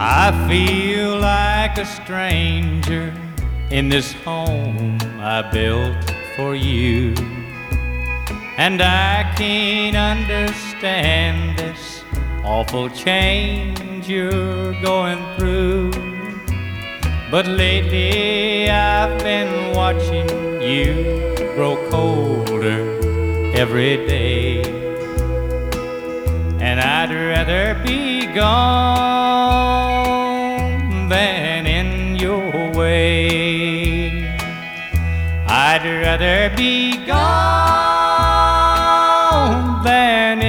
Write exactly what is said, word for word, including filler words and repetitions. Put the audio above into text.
I feel like a stranger in this home I built for you, and I can't understand this awful change you're going through. But lately I've been watching you grow colder every day, and I'd rather be gone than in your way. I'd rather be gone